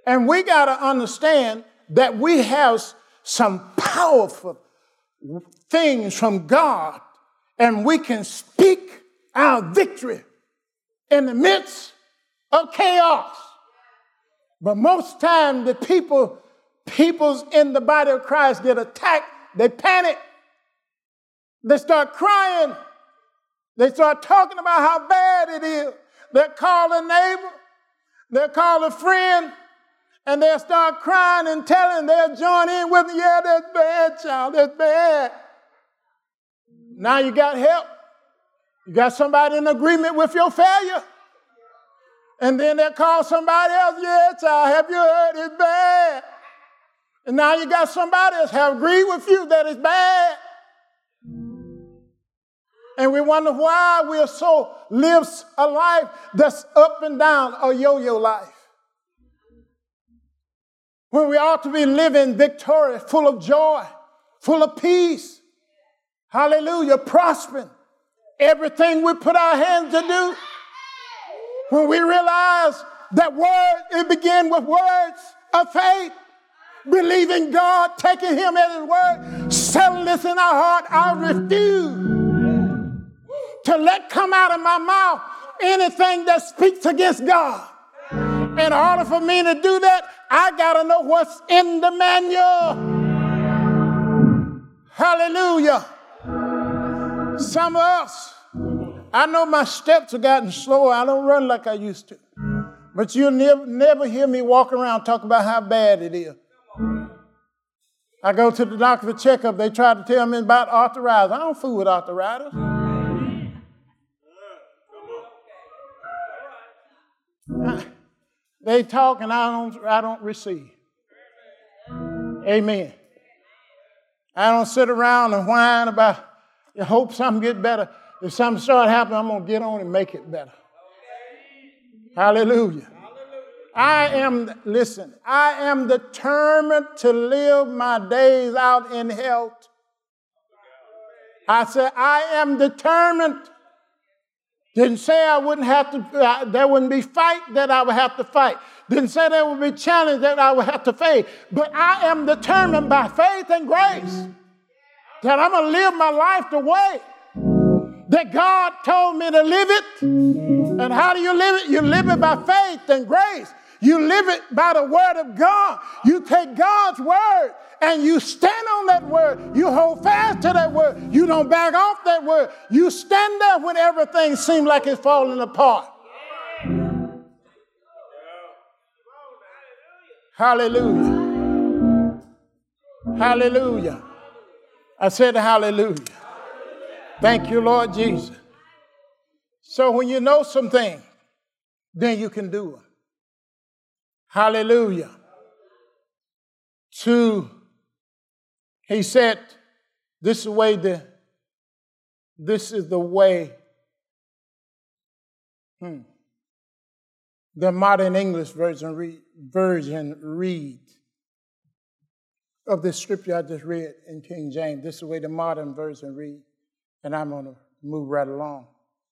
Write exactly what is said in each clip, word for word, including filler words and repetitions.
And we got to understand that we have some powerful things from God, and we can speak our victory in the midst of chaos. But most times the people, peoples in the body of Christ get attacked, they panic, they start crying, they start talking about how bad it is. They call a neighbor, they call a friend, and they'll start crying and telling, they'll join in with them. Yeah, that's bad, child, that's bad. Now you got help. You got somebody in agreement with your failure. And then they'll call somebody else. Yeah, child, have you heard it's bad? And now you got somebody else have agreed with you that it's bad. And we wonder why we are so live a life that's up and down, a yo-yo life. When we ought to be living victorious, full of joy, full of peace. Hallelujah, prospering. Everything we put our hands to do. When we realize that word, it began with words of faith. Believing God, taking him at his word, settle this in our heart. I refuse to let come out of my mouth anything that speaks against God. In order for me to do that, I got to know what's in the manual. Hallelujah. Some of us, I know my steps have gotten slower. I don't run like I used to. But you'll never, never hear me walk around talking about how bad it is. I go to the doctor for checkup. They try to tell me about arthritis. I don't fool with arthritis. I, they talk and I don't, I don't receive. Amen. I don't sit around and whine about, I hope something get better. If something start happening, I'm going to get on and make it better. Hallelujah. I am, listen, I am determined to live my days out in health. I said, I am determined. Didn't say I wouldn't have to, uh, there wouldn't be fight that I would have to fight. Didn't say there would be challenge that I would have to face. But I am determined by faith and grace that I'm going to live my life the way that God told me to live it. And how do you live it? You live it by faith and grace. You live it by the word of God. You take God's word and you stand on that word. You hold fast to that word. You don't back off that word. You stand there when everything seems like it's falling apart. Hallelujah. Hallelujah. I said hallelujah. Thank you, Lord Jesus. So when you know something, then you can do it. Hallelujah. To, he said, this is the way the, this is the way, hmm, the modern English version read, version read of this scripture I just read in King James. This is the way the modern version read, and I'm going to move right along.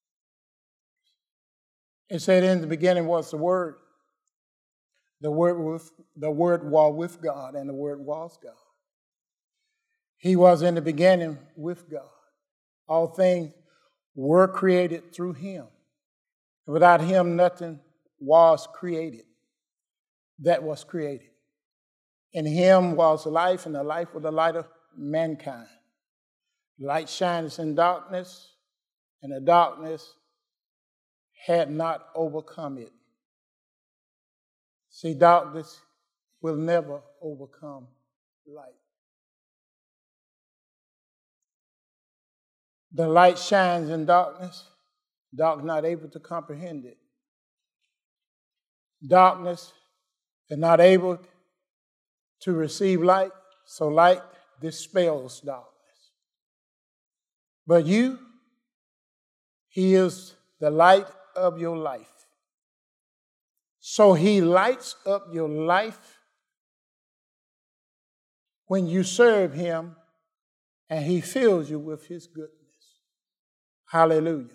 It said, in the beginning was the Word. The word, with, the word was with God, and the Word was God. He was in the beginning with God. All things were created through him. Without him, nothing was created that was created. In him was life, and the life was the light of mankind. Light shines in darkness, and the darkness had not overcome it. See, darkness will never overcome light. The light shines in darkness, dark not able to comprehend it. Darkness is not able to receive light, so light dispels darkness. But you, he is the light of your life. So he lights up your life when you serve him, and he fills you with his goodness. Hallelujah.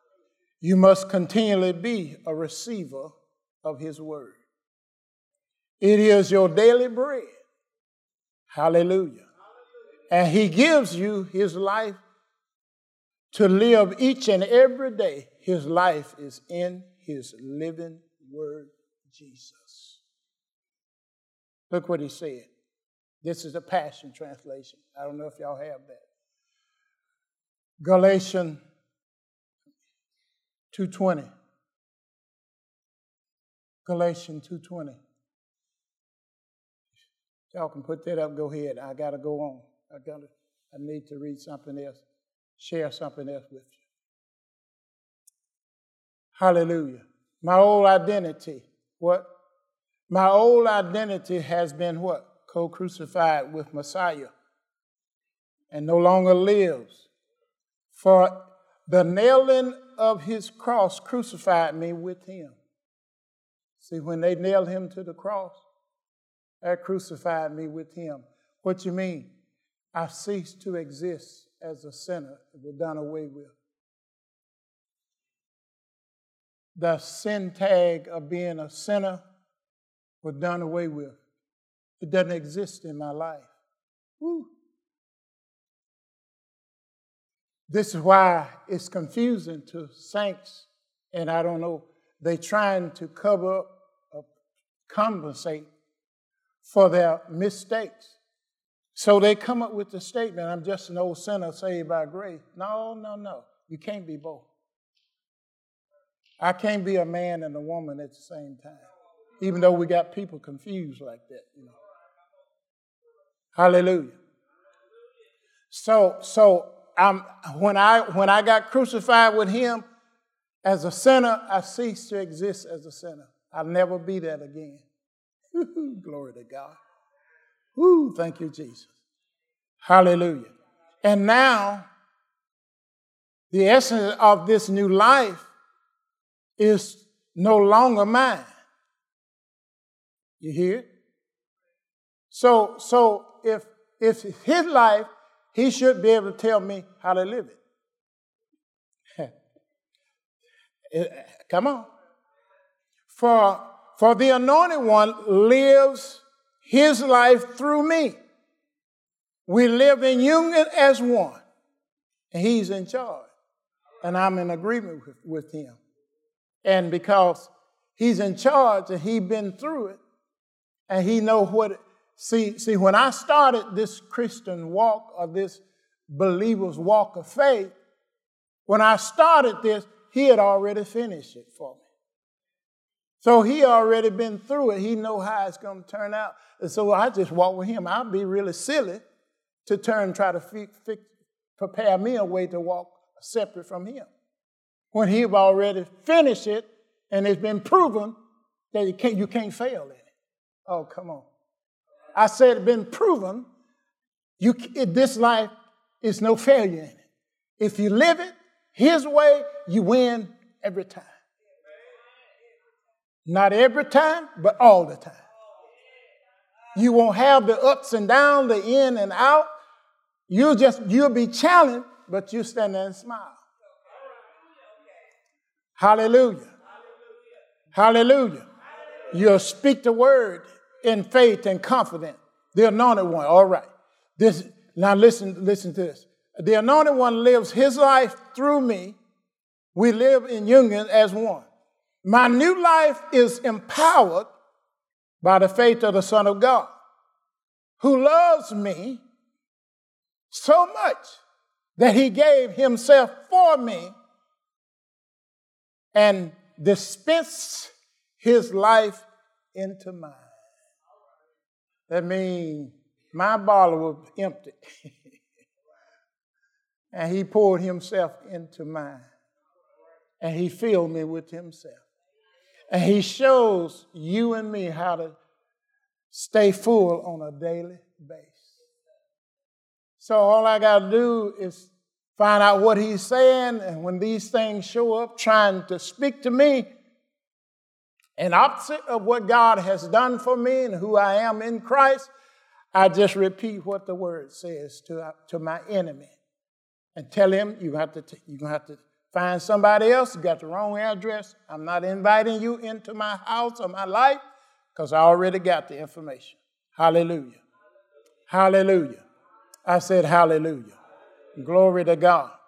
You must continually be a receiver of his word. It is your daily bread. Hallelujah. And he gives you his life to live each and every day. His life is in his living word, Jesus. Look what he said. This is the Passion Translation. I don't know if y'all have that. Galatians two twenty. Galatians two twenty. Y'all can put that up. Go ahead. I got to go on. I got to. I need to read something else. Share something else with you. Hallelujah. My old identity. What? My old identity has been what? Co-crucified with Messiah and no longer lives. For the nailing of his cross crucified me with him. See, when they nailed him to the cross, that crucified me with him. What you mean? I ceased to exist as a sinner. It was done away with. The sin tag of being a sinner was done away with. It doesn't exist in my life. Woo. This is why it's confusing to saints, and I don't know, they're trying to cover up, uh, compensate for their mistakes. So they come up with the statement, I'm just an old sinner saved by grace. No, no, no. You can't be both. I can't be a man and a woman at the same time, even though we got people confused like that, you know. Hallelujah. So, so I'm, when I when I got crucified with him as a sinner, I ceased to exist as a sinner. I'll never be that again. Glory to God. Woo, thank you, Jesus. Hallelujah. And now, the essence of this new life is no longer mine. You hear it? So, so if if it's his life, he should be able to tell me how to live it. Come on. For, for the Anointed One lives his life through me. We live in union as one. And he's in charge. And I'm in agreement with, with him. And because he's in charge and he's been through it, and he know what it, see, see, when I started this Christian walk or this believer's walk of faith, when I started this, he had already finished it for me. So he already been through it. He know how it's going to turn out. And so I just walk with him. I'd be really silly to turn and try to fix, fix, prepare me a way to walk separate from him. When he've already finished it and it's been proven that you can't, you can't fail in it. Oh, come on. I said it's been proven you, this life is no failure in it. If you live it his way, you win every time. Not every time, but all the time. You won't have the ups and downs, the in and out. You'll just, you'll be challenged, but you stand there and smile. Hallelujah. Hallelujah. You'll speak the word in faith and confidence. The Anointed One. All right. This, now listen, listen to this. The Anointed One lives his life through me. We live in union as one. My new life is empowered by the faith of the Son of God, who loves me so much that he gave himself for me and dispensed his life into mine. That means my bottle was empty. And he poured himself into mine. And he filled me with himself. And he shows you and me how to stay full on a daily basis. So all I got to do is find out what he's saying. And when these things show up trying to speak to me, and opposite of what God has done for me and who I am in Christ, I just repeat what the word says to, to my enemy and tell him, you're going to you're going to have to find somebody else. You got the wrong address. I'm not inviting you into my house or my life because I already got the information. Hallelujah. Hallelujah. I said hallelujah. Glory to God.